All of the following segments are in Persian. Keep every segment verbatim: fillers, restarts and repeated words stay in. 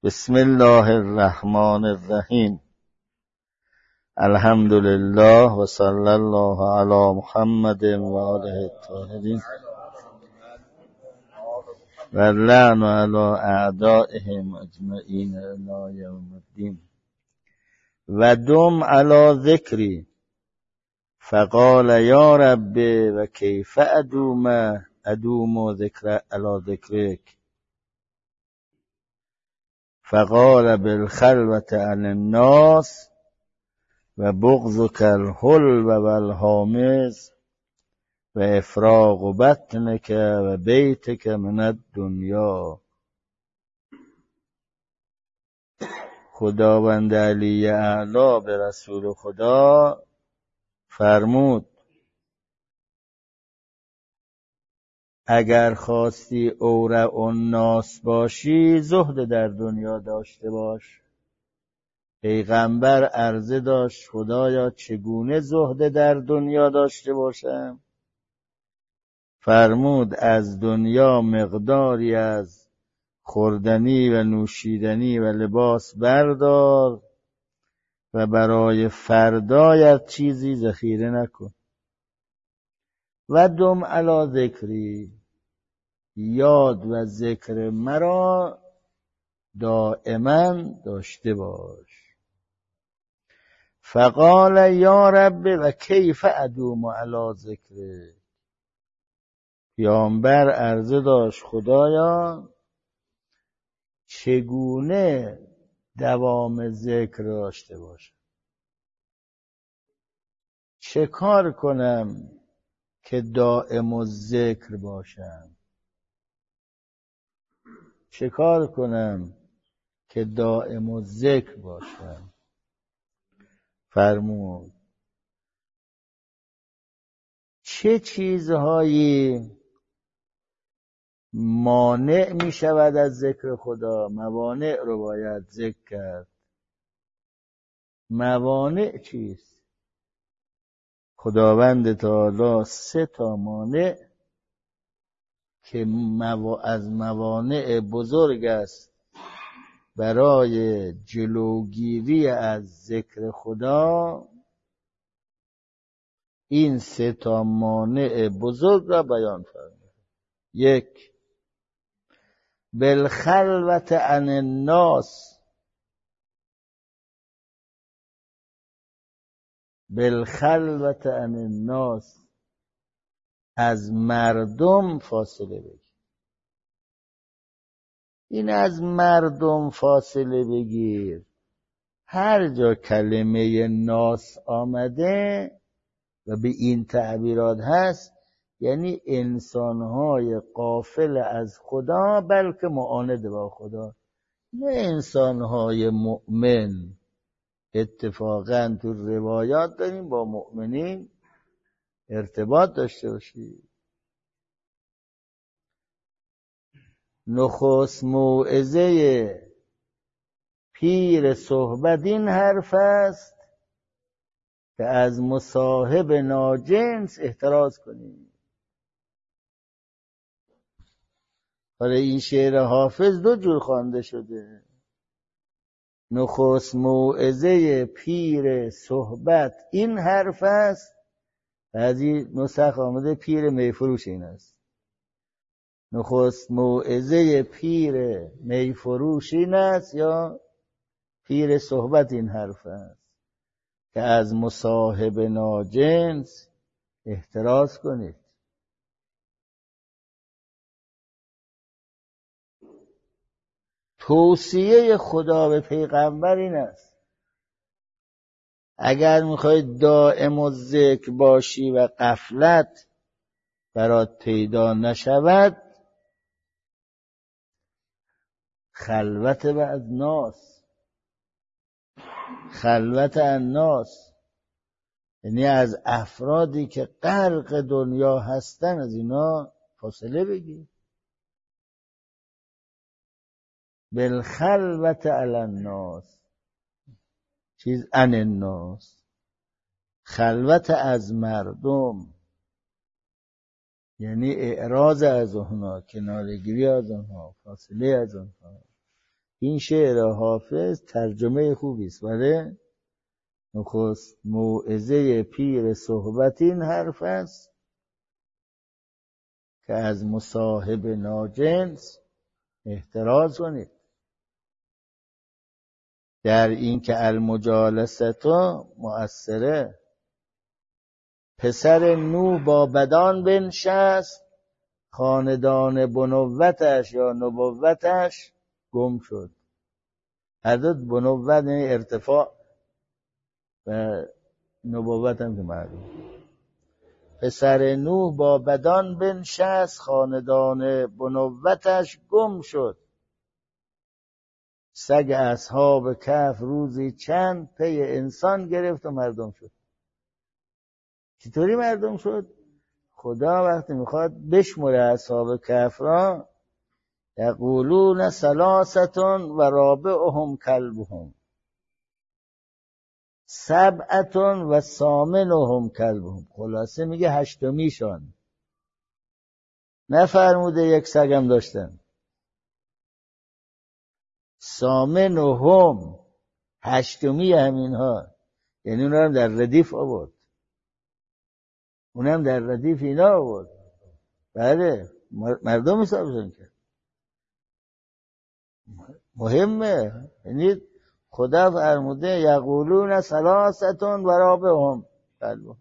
بسم الله الرحمن الرحیم. الحمد لله و صلی الله علی محمد و آله الطاهرین و اللعن علی اعدائهم اجمعین الی یوم الدین. و دم علی ذکری فقال یا رب و کیف ادوم ادوم ذکر علی ذکرک فقال بالخلوة عن الناس و بغضك الحلو والهامز و افراغ بطنك و بیتك من الدنیا. خداوند علی اعلی به رسول خدا فرمود اگر خواستی اورع الناس باشی زهد در دنیا داشته باش. پیغمبر عرضه داشت خدایا چگونه زهد در دنیا داشته باشم؟ فرمود از دنیا مقداری از خوردنی و نوشیدنی و لباس بردار و برای فردایت چیزی ذخیره نکن. و دم علی ذکری، یاد و ذکر مرا دائما داشته باش. فقال یا رب و کیف ادوم علی ذکر. پیامبر عرضه داشت خدایا چگونه دوام ذکر داشته باشم؟ چه کار کنم که دائم الذکر باشم؟ چه کار کنم که دائم الذکر باشم؟ فرمود چه چیزهایی مانع می شود از ذکر خدا؟ موانع رو باید ذکر کرد. موانع چیست؟ خداوند تعالی سه تا مانع که از موانع بزرگ است برای جلوگیری از ذکر خدا، این سه تا مانع بزرگ را بیان فرمود. یک، بالخلوة عن الناس، بالخلوة عن الناس، از مردم فاصله بگیر. این از مردم فاصله بگیر، هر جا کلمه ناس آمده و به این تعبیرات هست یعنی انسانهای غافل از خدا بلکه معاند با خدا، نه انسانهای مؤمن. اتفاقا تو روایات داریم با مؤمنین ارتباط داشته باشی. نخست موعظه پیر صحبت این حرف است که از مصاحب ناجنس احتراز کنیم. برای این شعر حافظ دو جور خوانده شده. نخست موعظه پیر صحبت این حرف است، بعضی نسخ آمده پیر میفروش این است. نخست موعظه پیر میفروش این است یا پیر صحبت این حرف است که از مصاحب ناجنس احتراز کنید. توصیه خدا به پیغمبر این است اگر میخواید دائم الذکر باشی و غفلت برات پیدا نشود، خلوت و از ناس، خلوت الناس یعنی از افرادی که غرق دنیا هستن از اینا فاصله بگیر. بالخلوة علی الناس، چیز عن الناس، خلوت از مردم یعنی اعراض از اونها، کنارگیری از اونها، فاصله از اونها. این شعر حافظ ترجمه خوبی است. ولی نخست موعظه پیر صحبت این حرف است که از مصاحب ناجنس احتراز کنید، در این که المجالستو مؤثره. پسر نوح با بدان بنشست، خاندان بنوتش یا نبوتش گم شد. حضرت بنوت ارتفاع و نبوت هم که معلوم. پسر نوح با بدان بنشست، خاندان بنوتش گم شد. سگ اصحاب کهف روزی چند پی انسان گرفت و مردم شد. چطوری مردم شد؟ خدا وقتی میخواد بشمره اصحاب کهف را، یقولون ثلاثتون و رابعهم کلبهم سبعتون و ثامنهم کلبهم. خلاصه میگه هشتمیشان. نفرموده یک سگم داشتن. ثامنهم هشتمی همینها، یعنی اونها هم در ردیف آورد، اونم در ردیف اینا آورد. بله مردم حسابشون کرد. مهمه. یعنی خدا فرموده یقولون ثلاثتون و رابعهم کلبهم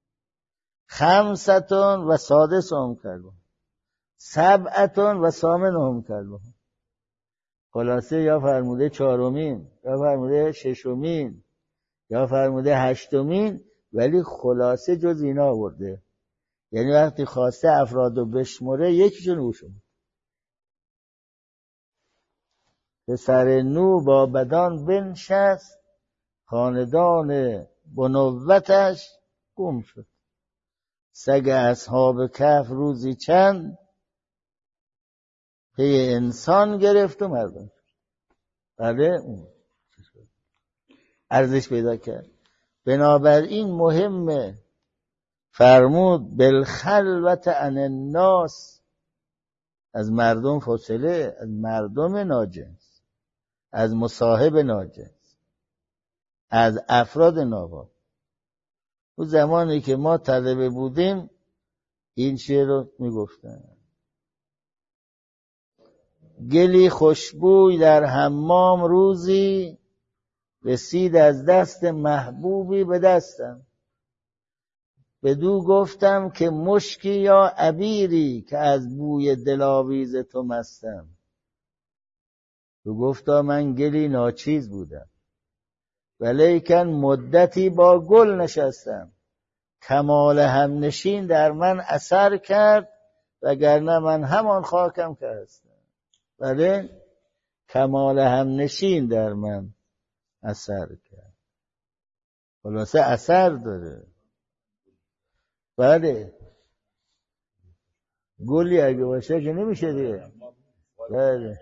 خمستون و سادسهم کلبهم سبعتون و ثامنهم کلبهم. خلاصه یا فرموده چهارمین، یا فرموده ششمین، یا فرموده هشتمین، ولی خلاصه جز اینا آورده. یعنی وقتی خواسته افرادو بشمره یکیشون او شد. پسر نوح با بدان بنشست، خاندان بنوتش گم شد. سگ اصحاب کهف روزی چند پی انسان گرفت و مردم شد. بله اون ارزش پیدا کرد. بنابراین مهمه فرمود بالخلوت عن الناس، از مردم فاصله، از مردم ناجنس، از مصاحب ناجنس، از افراد نابا. اون زمانی که ما طلبه بودیم این شعر رو میگفتن: گلی خوشبوی در حمام روزی، رسید از دست محبوبی به دستم. بدو گفتم که مشکی یا عبیری، که از بوی دلاویز تو مستم. تو گفتا من گلی ناچیز بودم، ولیکن مدتی با گل نشستم. کمال همنشین در من اثر کرد، وگرنه من همان خاکم که هستم. بله کمال همنشین در من اثر کرد. خلاصه اثر داره. بله گلی اگه باشه که نمیشه دیگه. بله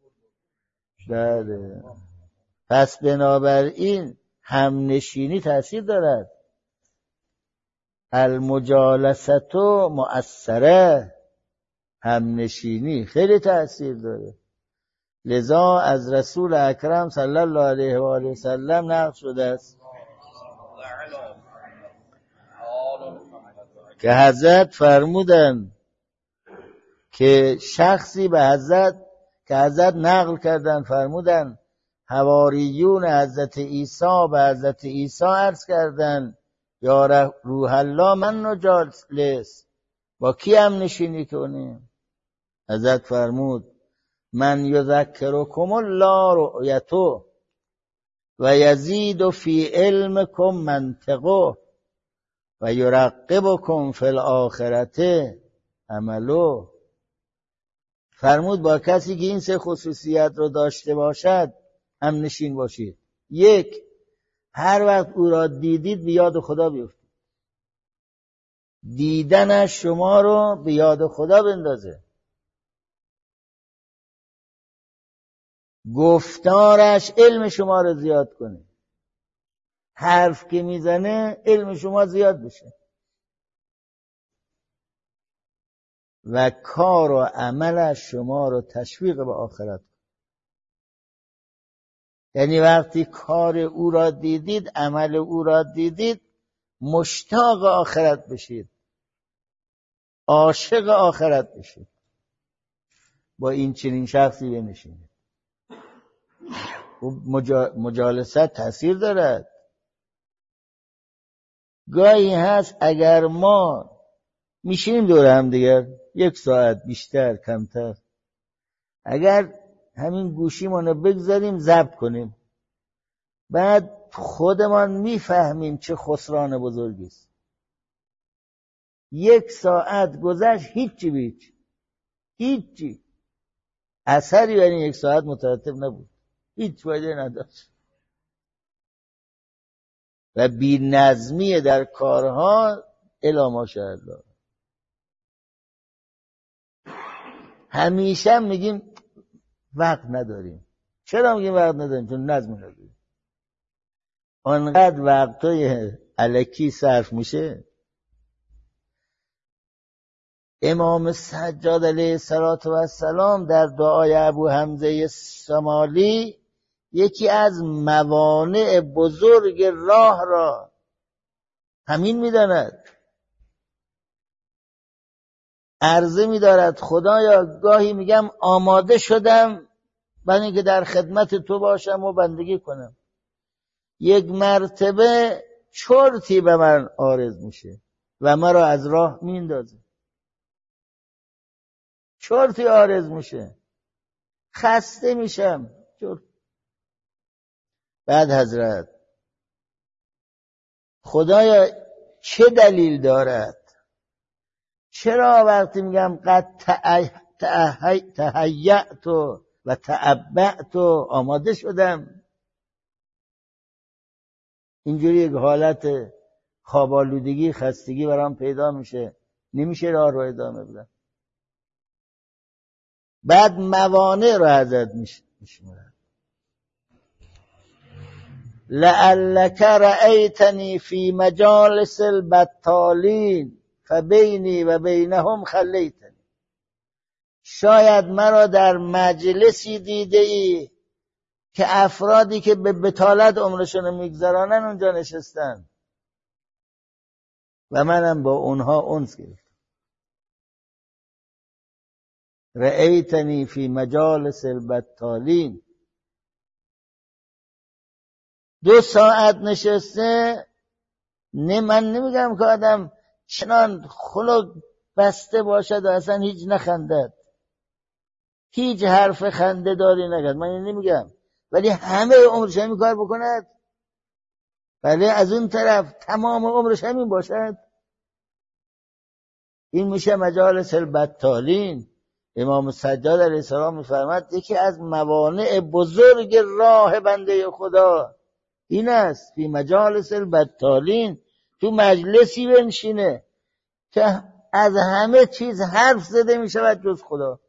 بله پس بنابراین همنشینی تأثیر دارد. المجالستو مؤثره، همنشینی خیلی تأثیر داره. لذا از رسول اکرم صلی الله علیه و آله و سلم نقل شده است که حضرت فرمودن که شخصی به حضرت که حضرت نقل کردن فرمودن حواریون حضرت عیسی به حضرت عیسی عرض کردن یا روح الله من نجالس، با کی هم نشینی کنیم؟ حضرت فرمود من یذکرکم الله رؤیتو و یزید فی علمکم منطقو و یرقبکم فی الاخرته عملو. فرمود با کسی که این سه خصوصیت رو داشته باشد هم نشین باشید. یک، هر وقت او را دیدید به یاد خدا بیفتید. دیدنش شما رو به یاد خدا بندازه. گفتارش علم شما رو زیاد کنه. حرف که میزنه علم شما زیاد بشه. و کار و عملش شما رو تشویق به آخرت. یعنی وقتی کار او را دیدید، عمل او را دیدید، مشتاق آخرت بشید، عاشق آخرت بشید، با این چنین شخصی بنشینید. مجا... مجالست تاثیر دارد. گاهی هست اگر ما میشینیم دور هم دیگر یک ساعت بیشتر کمتر، اگر همین گوشیمونو بگذاریم ضبط کنیم، بعد خودمان میفهمیم چه خسران بزرگی است. یک ساعت گذشت هیچی بیچ هیچی اثری بر این یک ساعت مترتب نبود، هیچ فایده نداشت و بی نظمی در کارها الا ماشاءالله. همیشه میگیم وقت نداریم. چرا میگیم وقت نداریم؟ چون نظم نداریم. آنقدر وقتای الکی صرف میشه. امام سجاد علیه السلام در دعای ابو حمزه سمالی یکی از موانع بزرگ راه را همین میداند. عرضه می‌دارد خدایا گاهی میگم آماده شدم برای اینکه در خدمت تو باشم و بندگی کنم، یک مرتبه چرتی به من عارض میشه و مرا از راه میندازه. چرتی عارض میشه، خسته میشم. چرت. بعد حضرت خدایا چه دلیل دارد؟ چرا وقتی میگم قد تهیأت و تعبأت آماده شدم، اینجوری یک حالت خوابالودگی، خستگی برام پیدا میشه، نمیشه راه رو ادامه بدم. بعد موانع رو حضرت میشمارد. لعلک رأیتنی فی مجالس البطالین فبینی و بینهم خلیتنی. شاید مرا در مجلسی دیده ای که افرادی که به بطالت عمرشون میگذرانن اونجا نشستن و منم با اونها انس گرفتم. رأیتنی فی مجالس البطالین. دو ساعت نشسته، نه من نمیگم که آدم چنان خلق بسته باشد و اصلا هیچ نخندد، هیچ حرف خنده داری نگد، من این نمیگم، ولی همه عمرش همین کار بکند، ولی از اون طرف تمام عمرش همین باشد. این میشه مجالس البطالین. امام سجاد علیه السلام میفرماد یکی از موانع بزرگ راه بنده خدا این است، فی مجالس البطالین، تو مجلسی بنشینه که از همه چیز حرف زده می شود جز خدا.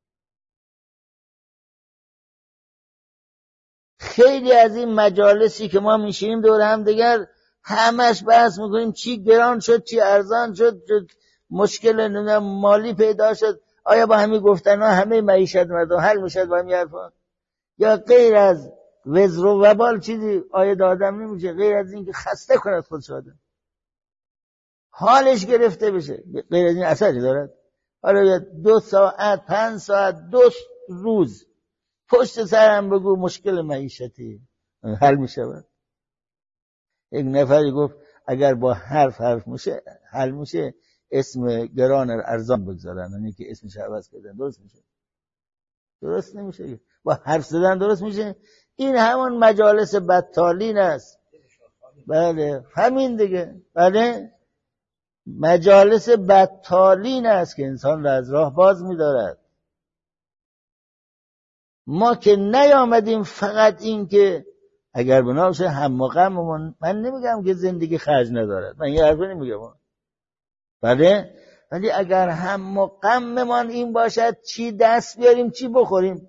خیلی از این مجالسی که ما میشینیم دور هم دیگر همش بحث میکنیم چی گران شد، چی ارزان شد، مشکل مالی پیدا شد، آیا با همین گفتن ها همه معیشت مردم حل میشد با همین حرفا؟ یا غیر از وزر و وبال چیزی آید آدم نمیشه غیر از این که خسته کند خودش آدم، حالش گرفته بشه، غیر از این اثری دارد؟ حالا دو ساعت پنج ساعت دو روز پشت سرم بگو مشکل معیشتی حل میشه. یک نفری گفت اگر با حرف حرف میشه حل میشه، اسم گران ارزان بگذارن، یعنی که اسمش عوض کردن درست میشه؟ درست نمیشه. با حرف زدن درست میشه؟ این همون مجالس بطالین است. بله همین دیگه. بله مجالس بطالین است که انسان را از راه باز می‌دارد. ما که نیامدیم فقط این که اگر بنابشه هم و غممون، من نمیگم که زندگی خرج ندارد، من یه حرفی نمیگم، بله، ولی اگر هم و غممون این باشد چی دست بیاریم چی بخوریم،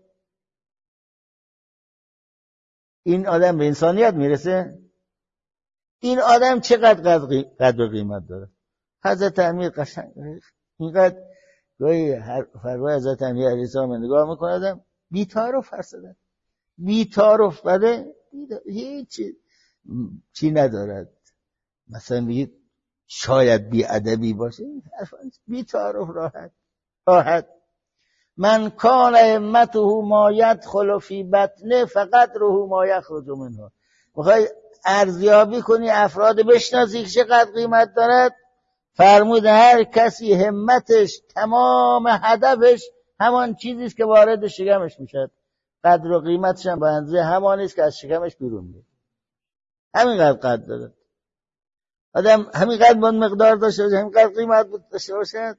این آدم به انسانیت میرسه؟ این آدم چقدر قدر و قیمت داره؟ حضرت امیر قشنگ اینقدر گاهی فرمای حضرت امیر علیه السلام نگاه میکنه آدم بی‌تعارف فرستادن، بی‌تعارف، بله هیچ چی ندارد. مثلا میگید شاید بی ادبی باشه، بی تعارف راحت راحت. من کان همته ما یدخل فی بطنه فقدره ما یخرج منها. میخوای ارزیابی کنی افراد بشناسی که چقدر قیمت دارد، فرمود هر کسی همتش تمام هدفش همان چیزی است که وارد شکمش میشد، قدر و قیمتش هم به اندازه همانی است که از شکمش بیرون میاد. همینقدر قدر داره آدم، همینقدر باید مقدار داشته باشه، همینقدر قیمت داشته باشه.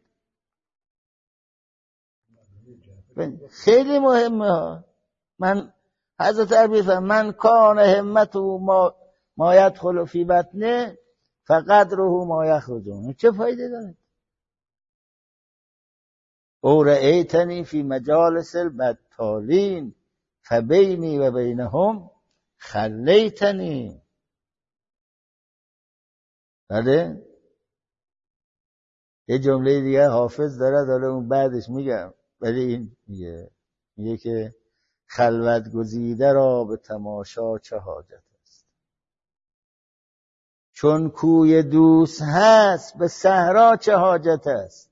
خیلی مهمه ها. من حضرت عربی فرمود من کان همته ما ما یدخل فی بطنه فقدره ما یخرج منه. چه فایده داره؟ او رأیتنی فی مجالس البطالین فبینی و بینهم خلیتنی. بله یه جمله دیگه حافظ داره، داره اون بعدش میگم، ولی این میگه میگه که خلوت گزیده را به تماشا چه حاجت است، چون کوی دوست هست به صحرا چه حاجت است.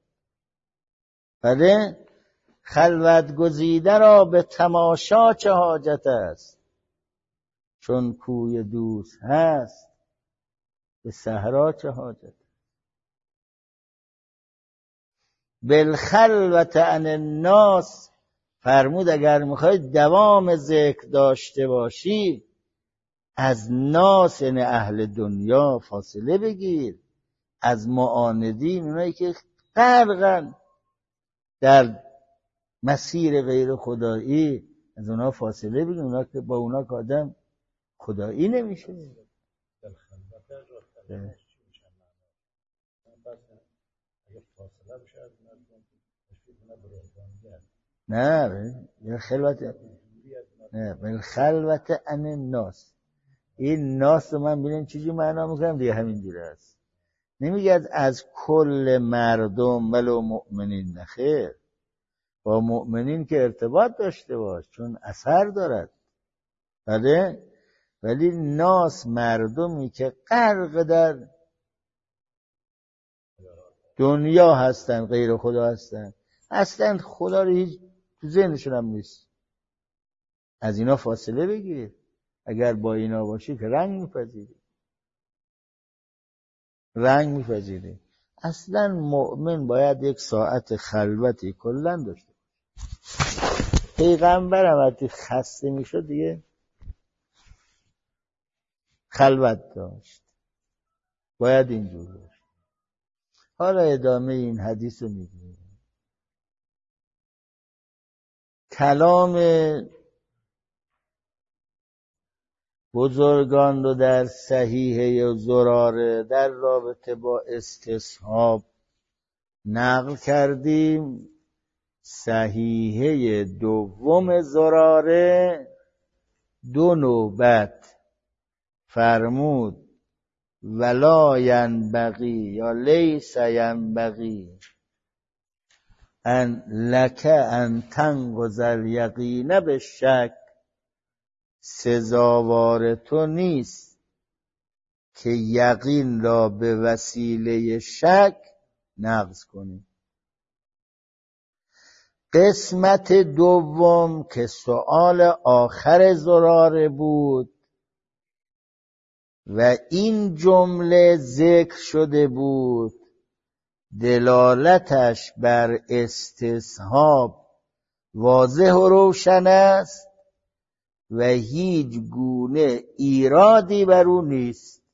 بله خلوت گزیده را به تماشا چه حاجت است، چون کوی دوست هست به صحرا چه حاجت. بالخلوت عن الناس فرمود اگر میخوای دوام ذکر داشته باشی از ناس یعنی اهل دنیا فاصله بگیر، از معاندین اونایی که غرقن در مسیر غیر خدایی از اونا فاصله بگیر، اونا که با اونا که آدم خدایی نمیشه. نه یه خلوت نه بل خلوت عن الناس. این ناس رو من ببینم چیزی معنا میکنم دیگه همین جوره است. نمیگه از, از کل مردم ولو مؤمنین، نخیر، با مؤمنین که ارتباط داشته باش چون اثر دارد. بله ولی ناس مردمی که غرق در دنیا هستن، غیر خدا هستن، اصلا خدا رو هیچ تو ذهنشون هم نیست. از اینا فاصله بگیر. اگر با اینا باشی که رنگ میپذیری رنگ میپذیری اصلا مؤمن باید یک ساعت خلوتی کلن داشته. پیغمبر هم وقتی خسته میشد دیگه خلوت داشت. باید اینجور باشه. حالا ادامه این حدیث رو میگیم. کلام بزرگان رو در صحیحه زراره در رابطه با استصحاب نقل کردیم. صحیحه دوم زراره دو نوبت فرمود ولا ینبغی یا لیس ینبغی ان لک ان تنقض الیقین بالشک. سزاوار تو نیست که یقین را به وسیله شک نقض کنی. قسمت دوم که سؤال آخر زراره بود و این جمله ذکر شده بود، دلالتش بر استصحاب واضح و روشن است و هیچ گونه ایرادی بر او نیست.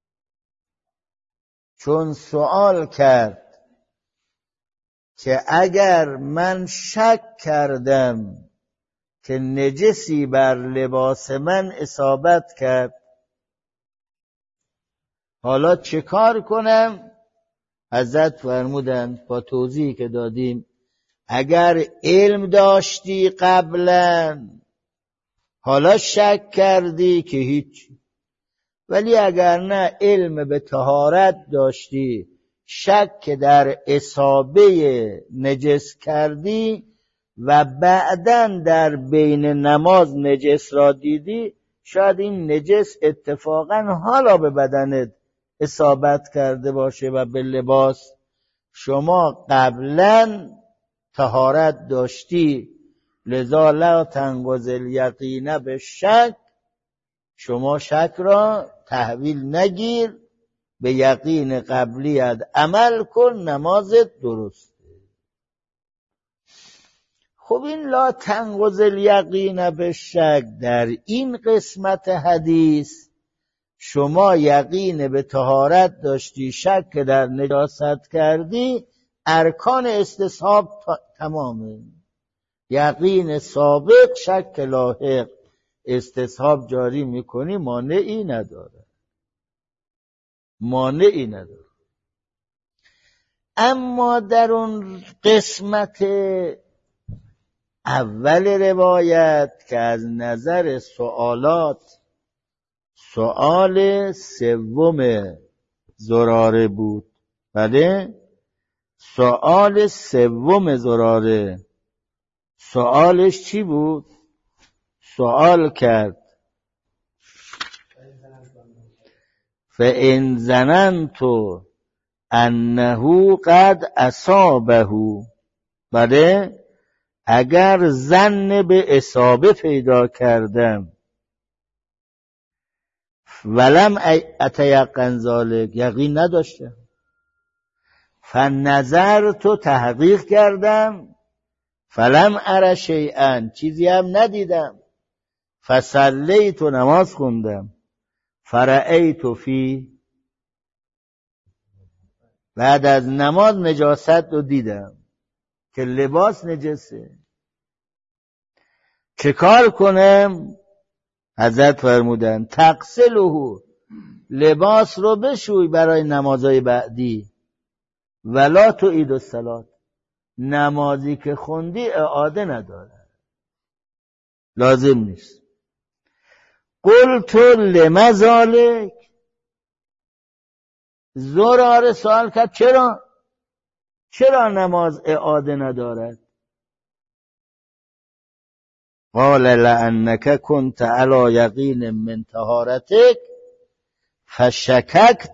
چون سوال کرد که اگر من شک کردم که نجسی بر لباس من اصابت کرد حالا چه کار کنم؟ حضرت فرمودند با توضیحی که دادیم اگر علم داشتی قبلا حالا شک کردی که هیچ، ولی اگر نه علم به طهارت داشتی شک در اصابه نجس کردی و بعداً در بین نماز نجس را دیدی شاید این نجس اتفاقا حالا به بدنت اصابت کرده باشه و به لباس شما قبلا طهارت داشتی، لذا لا تنقض الیقین به شک، شما شک را تحویل نگیر، به یقین قبلیت عمل کن، نمازت درسته. خب این لا تنقض الیقین به شک، در این قسمت حدیث شما یقین به طهارت داشتی، شک در نجاست کردی، ارکان استصحاب تمامه. یقین سابق، شک لاحق، استصحاب جاری میکنی، مانعی نداره، مانعی نداره. اما در اون قسمت اول روایت که از نظر سوالات سوال سوم زراره بود، بله سوال سوم زراره، سوالش چی بود؟ سوال کرد فَإِنْ ظَنَنْتُ أَنَّهُ قَدْ أَصَابَهُ، بله اگر ظن به اصابه پیدا کردم، ولم اتیقن ذالک، یقین نداشتم، فنظرت، تحقیق کردم، فلم ار شیئا، چیزی هم ندیدم، فصلیت، نماز خوندم، فرأیت فی، بعد از نماز نجاست رو دیدم که لباس نجسه، چه کار کنم؟ حضرت فرمودن تغسله، لباس رو بشوی برای نمازهای بعدی، ولا تعید الصلاة، نمازی که خوندی اعاده نداره، لازم نیست. قلت لم ذلک، زراره سوال کرد چرا؟ چرا نماز اعاده ندارد؟ قال لأنك كنت على یقین من طهارتك فشککت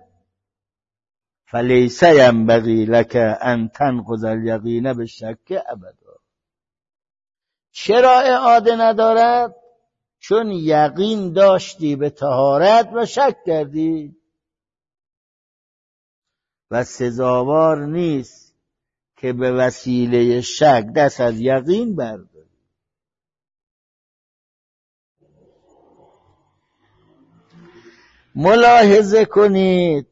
فلیس ینبغی لك ان تنقض الیقین بالشک ابدا. چرا اعاده ندارد؟ چون یقین داشتی به طهارت و شک کردی و سزاوار نیست که به وسیله شک دست از یقین برداری. ملاحظه کنید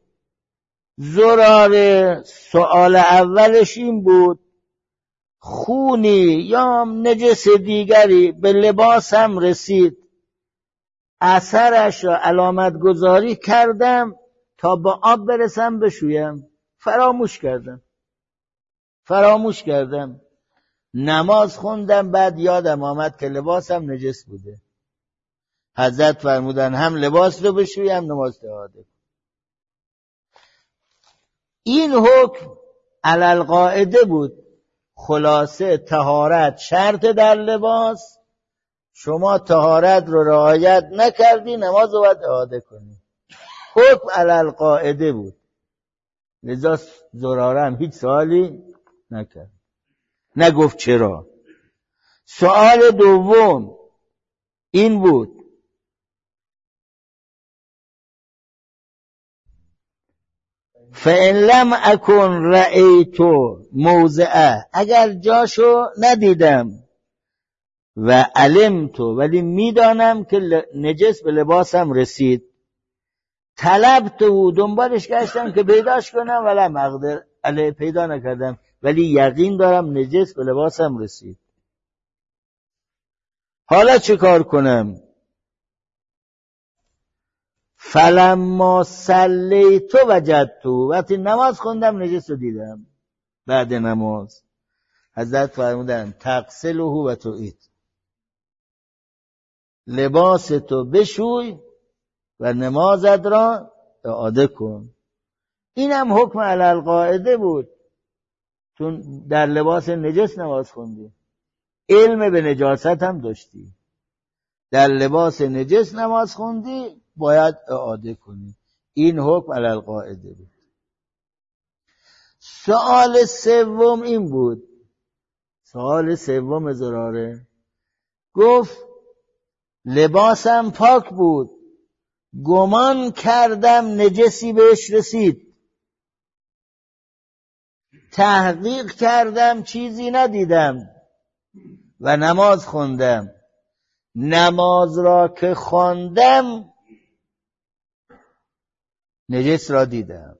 زراره سوال اولش این بود خونی یا نجس دیگری به لباسم رسید، اثرش را علامت گذاری کردم تا با آب برسم بشویم، فراموش کردم فراموش کردم نماز خوندم، بعد یادم آمد که لباسم نجس بوده. حضرت فرمودن هم لباس رو بشوی هم نماز اعاده. این حکم علی القاعده بود، خلاصه طهارت شرط در لباس، شما طهارت رو رعایت نکردی نماز رو باید اعاده کنی، حکم علی القاعده بود. لذا زراره هم هیچ سوالی نکرد، نگفت چرا. سوال دوم این بود فَإِنْ لَمْ أَكُنْ رَأَيْتُ موضعه، اگر جاشو ندیدم، و علمت، ولی میدانم که نجس به لباسم رسید، طلبت و دنبالش گشتم که پیداش کنم، ولی مقدر علیه پیدا نکردم، ولی یقین دارم نجس به لباسم رسید. حالا چه کار کنم؟ فلما صلیت وجدت، وقتی نماز خوندم نجس رو دیدم. بعد نماز حضرت فرمودن تغسله و تعید، لباس تو بشوی و نمازت را اعاده کن. اینم حکم علی القاعده بود، چون در لباس نجس نماز خوندی، علم به نجاست هم داشتی. در لباس نجس نماز خوندی باید اعاده کنی. این حکم علی القاعده بود. سوال سوم این بود، سوال سوم زراره گفت لباسم پاک بود، گمان کردم نجسی بهش رسید، تحقیق کردم چیزی ندیدم و نماز خوندم. نماز را که خواندم نجس را دیدم،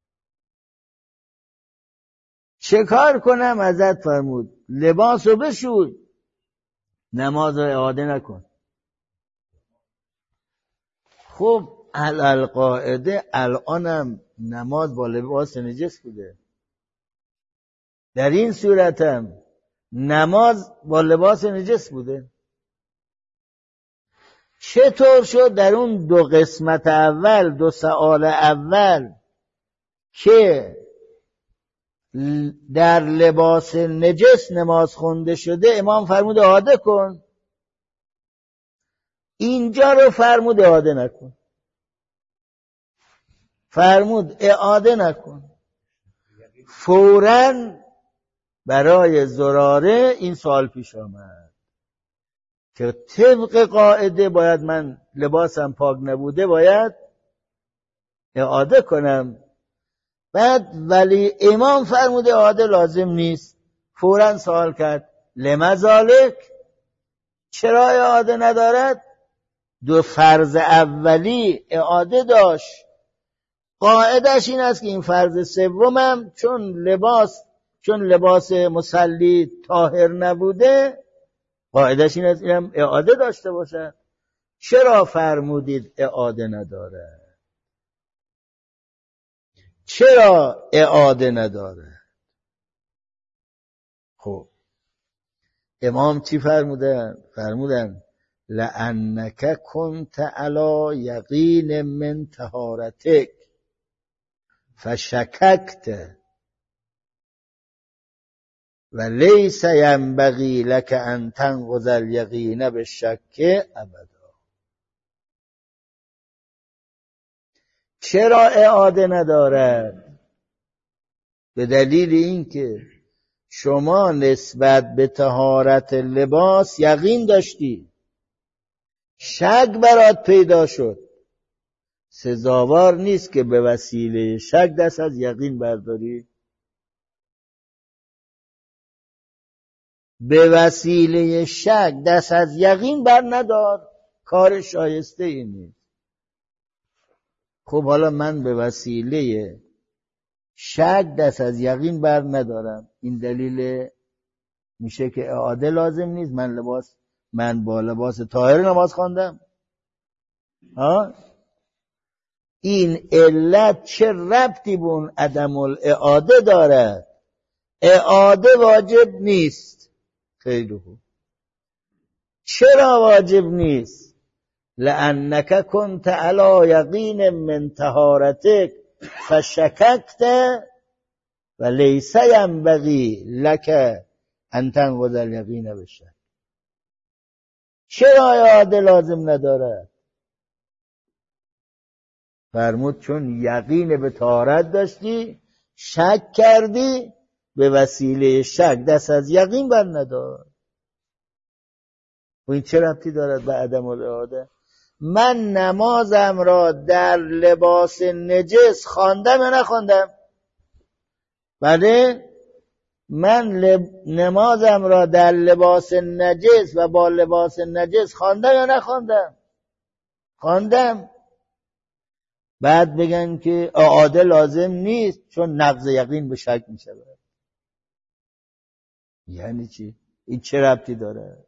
چه کار کنم؟ ازت فرمود لباس رو بشوی، نماز را اعاده نکن. خب القاعده الانم نماز با لباس نجس بوده، در این صورتم نماز با لباس نجس بوده. چطور شد در اون دو قسمت اول، دو سوال اول که در لباس نجس نماز خونده شده امام فرمود اعاده کن، اینجا رو فرمود اعاده نکن، فرمود اعاده نکن. فوراً برای زراره این سوال پیش آمد که طبق قاعده باید من لباسم پاک نبوده باید اعاده کنم. بعد ولی امام فرموده اعاده لازم نیست، فوراً سوال کرد لمذالک، چرا اعاده ندارد؟ دو فرض اولی اعاده داشت، قاعدش این است که این فرض سومم چون لباس چون لباس مصلی طاهر نبوده قاعدش این است اینم اعاده داشته باشه. چرا فرمودید اعاده نداره؟ چرا اعاده نداره؟ خب امام چی فرمودن؟ فرمودن لأنک کنت علی یقین من طهارتک فشککت و لیس ینبغی لک ان تنقض الیقین بالشک ابدا. چرا اعاده ندارد؟ به دلیل اینکه شما نسبت به طهارت لباس یقین داشتی، شک برات پیدا شد، سزاوار نیست که به وسیله شک دست از یقین برداری. به وسیله شک دست از یقین بر ندار، کار شایسته ای نیست. خب حالا من به وسیله شک دست از یقین بر ندارم، این دلیل میشه که اعاده لازم نیست. من لباس من با لباس طاهر نماز خواندم. ها این علت چه ربطی به اون عدم الاعاده دارد؟ اعاده واجب نیست. خیلی خوب. چرا واجب نیست؟ لأنک کنت علی یقین من طهارتک فشککت و لیس ینبغی لک ان تنقض الیقین بالشک. چرا اعاده لازم ندارد؟ فرمود چون یقین به طهارت داشتی، شک کردی، به وسیله شک دست از یقین بر ندار. و این چه ربطی دارد به عدم الاعاده؟ من نمازم را در لباس نجس خواندم یا نخواندم؟ بله، من لب... نمازم را در لباس نجس و با لباس نجس خواندم یا نخواندم؟ خواندم. بعد بگن که اعاده لازم نیست چون نقض یقین به شک می شود. یعنی چی؟ این چه ربطی داره؟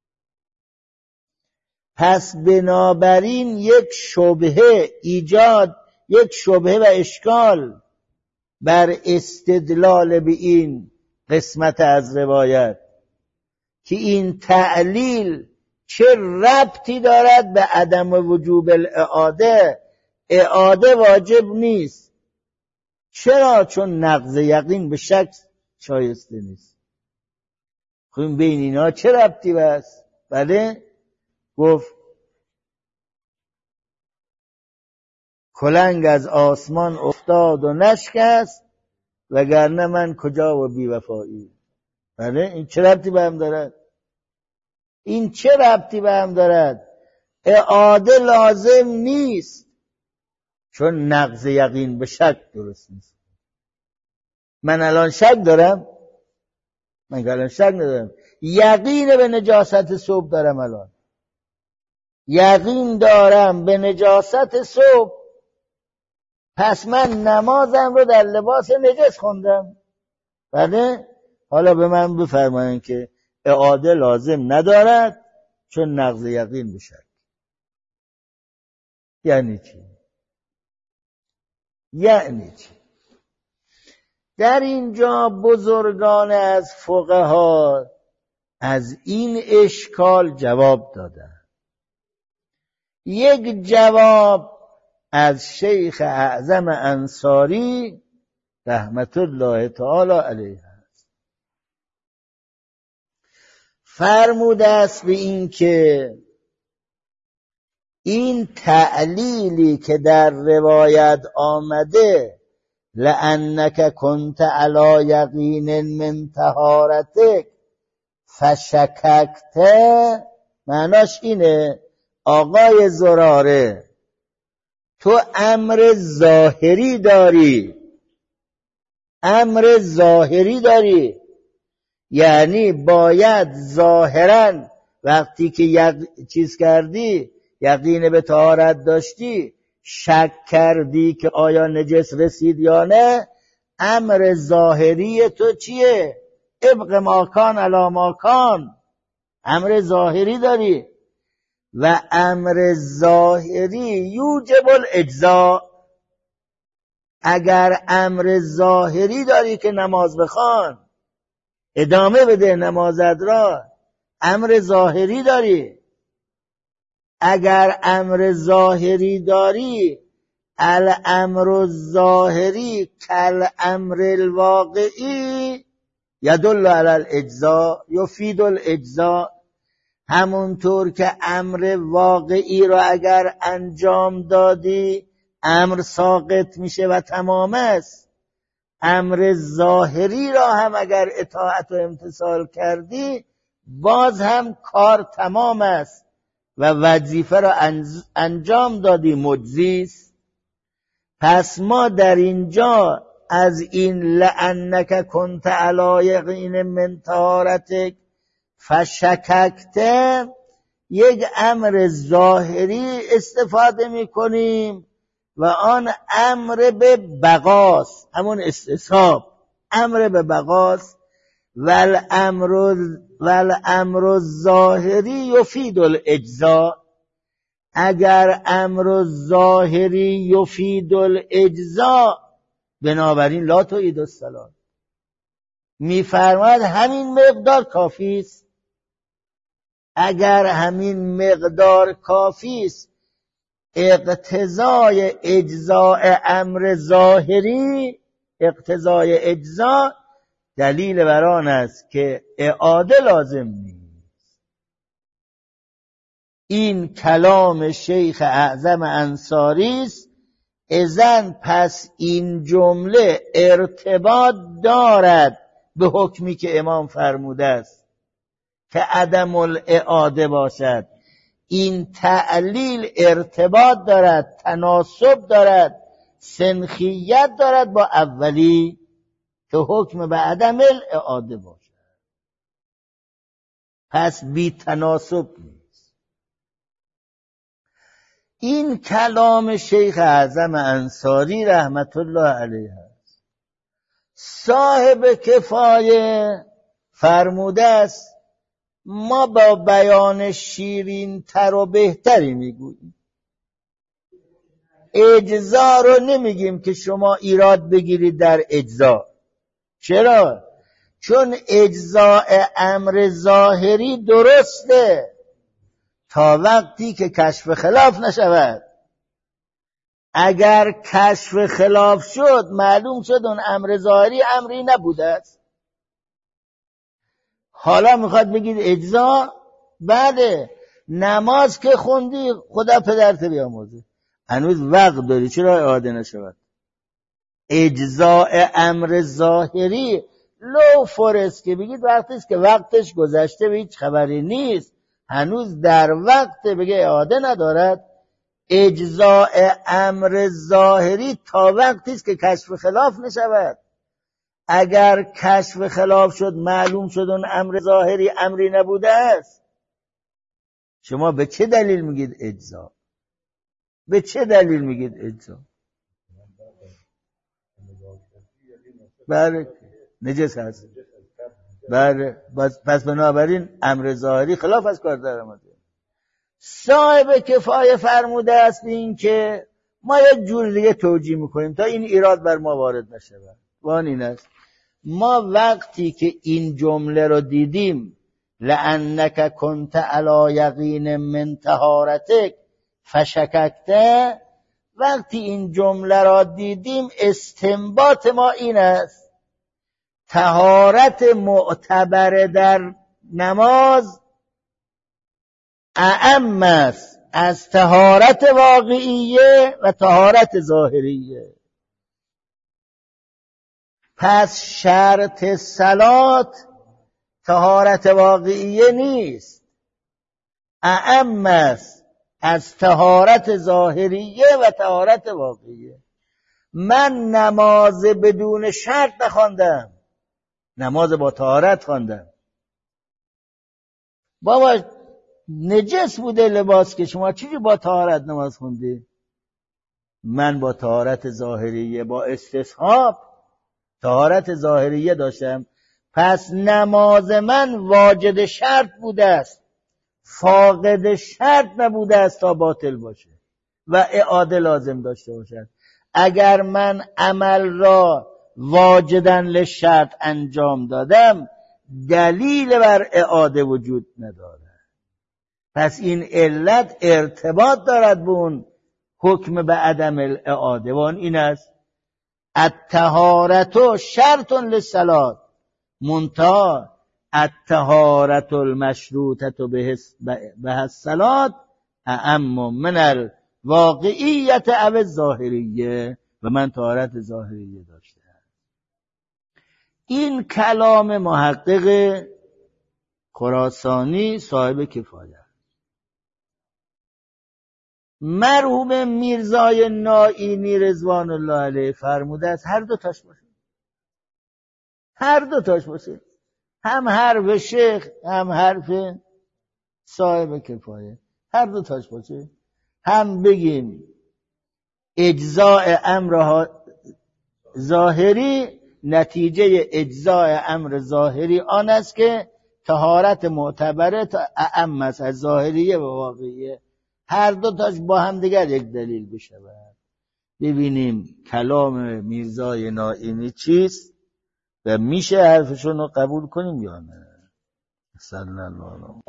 پس بنابراین یک شبهه ایجاد یک شبهه و اشکال بر استدلال به این قسمت از روایت که این تعلیل چه ربطی دارد به عدم وجوب الاعاده. اعاده واجب نیست. چرا؟ چون نقض یقین به شک شایسته نیست. خب بین اینا چه ربطی بس؟ بله، گفت کلنگ از آسمان افتاد و نشکست، وگرنه من کجا و بی وفایی. بله این چه ربطی به هم دارد؟ این چه ربطی به هم دارد؟ اعاده لازم نیست، چون نقض یقین به شک درست نیست. من الان شک دارم؟ من الان شک ندارم، یقین به نجاست صبح دارم. الان یقین دارم به نجاست صبح، پس من نمازم رو در لباس نجس خوندم. بله حالا به من بفرمایید که اعاده لازم ندارد چون نقض یقین بشه. یعنی چی؟ یعنی چی؟ در اینجا بزرگان از فقها از این اشکال جواب دادن. یک جواب از شیخ اعظم انصاری رحمت الله تعالی علیه است. فرموده است به این که این تعلیلی که در روایت آمده لأنک کنت علی یقین من طهارتک فشککت، معناش اینه آقای زراره تو امر ظاهری داری، امر ظاهری داری، یعنی باید ظاهرا وقتی که یک چیز کردی، یقین به طهارت داشتی، شک کردی که آیا نجس رسید یا نه، امر ظاهری تو چیه؟ ابق ماکان علی ماکان، امر ظاهری داری و امر ظاهری یوجب الاجزاء. اگر امر ظاهری داری که نماز بخوان، ادامه بده نمازت را، امر ظاهری داری. اگر امر ظاهری داری، الامر الظاهری کالامر الواقعی یدل علی الاجزاء یفید الاجزاء. همونطور که امر واقعی را اگر انجام دادی امر ساقط میشه و تمام است، امر ظاهری را هم اگر اطاعت و امتثال کردی باز هم کار تمام است و وظیفه را انجام دادی، مجزی است. پس ما در اینجا از این لأنک کنت علی یقین من طهارتک فشککت یک امر ظاهری استفاده میکنیم و آن امر به بقاست، همون استصحاب، امر به بقاست. والامر والامر الظاهری یفید الاجزاء. اگر امر ظاهری یفید الاجزاء، بنابراین لا تعید الصلاة، میفرماید همین مقدار کافی است. اگر همین مقدار کافی است، اقتضای اجزاء امر ظاهری، اقتضای اجزاء دلیل بر آن است که اعاده لازم نیست. این کلام شیخ اعظم انصاری است. اذن پس این جمله ارتباط دارد به حکمی که امام فرموده است که عدم الاعاده باشد. این تعلیل ارتباط دارد، تناسب دارد، سنخیت دارد با اولی که حکم به عدم الاعاده باشد. پس بی تناسب نیست. این کلام شیخ اعظم انصاری رحمت الله علیه است. صاحب کفایه فرموده است ما با بیان شیرین تر و بهتری میگوییم. اجزا رو نمیگیم که شما ایراد بگیرید در اجزا. چرا؟ چون اجزاء امر ظاهری درسته تا وقتی که کشف خلاف نشود. اگر کشف خلاف شد، معلوم شد اون امر ظاهری امری نبوده است. حالا میخواد بگید اجزا؟ بله، نماز که خوندی خدا پدرت بیاموزه، هنوز وقت داری، چرا اعاده نشود؟ اجزاء امر ظاهری لو فورست که بگید وقتش که وقتش گذشته به هیچ خبری نیست، هنوز در وقت، بگه اعاده ندارد. اجزاء امر ظاهری تا وقتی است که کشف خلاف نشود. اگر کشف خلاف شد، معلوم شد اون امر ظاهری امری نبوده است، شما به چه دلیل میگید اجزا؟ به چه دلیل میگید اجزا؟ بله نجس هست. بله پس بنابراین امر ظاهری خلاف از کار در آمده. صاحب کفایه فرموده است این که ما یک جور دیگه توجیه میکنیم تا این ایراد بر ما وارد نشه. وان این است ما وقتی که این جمله رو دیدیم لأنک کنت علی یقین من طهارتک فشککته، وقتی این جمله را دیدیم استنباط ما این است طهارت معتبر در نماز اعم است از طهارت واقعیه و طهارت ظاهریه. پس شرط صلات طهارت واقعیه نیست، اعم است از طهارت ظاهریه و طهارت واقعیه. من نماز بدون شرط نخواندم، نماز با طهارت خواندم. بابا نجس بوده لباس که شما چیزی با طهارت نماز خوندی؟ من با طهارت ظاهریه، با استصحاب طهارت ظاهریه داشتم، پس نماز من واجد شرط بوده است، فاقد شرط نبوده است تا باطل باشه و اعاده لازم داشته باشد. اگر من عمل را واجداً لشرط انجام دادم دلیل بر اعاده وجود ندارد. پس این علت ارتباط دارد به اون حکم به عدم الاعاده و این است الطهارت شرط للصلاة منتهى الطهارت المشروطه به الصلاة اعم من الواقعیت او الظاهریه، و من طهارت ظاهریه داشتم. این کلام محقق خراسانی صاحب کفایه. مرحوم میرزای نائینی رضوان الله علیه فرموده است هر دو تاش باشه، هر دو تاش باشه، هم حرف شیخ هم حرف صاحب کفایه، هر دو تاش باشه. هم بگیم اجزاء امر ظاهری، نتیجه اجزاء امر ظاهری آن است که طهارت معتبره تا اعم است از ظاهریه و واقعیه. هر دو تاش با هم دیگر یک دلیل بشود. ببینیم کلام میرزای نائینی چیست و میشه حرفشون رو قبول کنیم یا نه. صلی الله علیه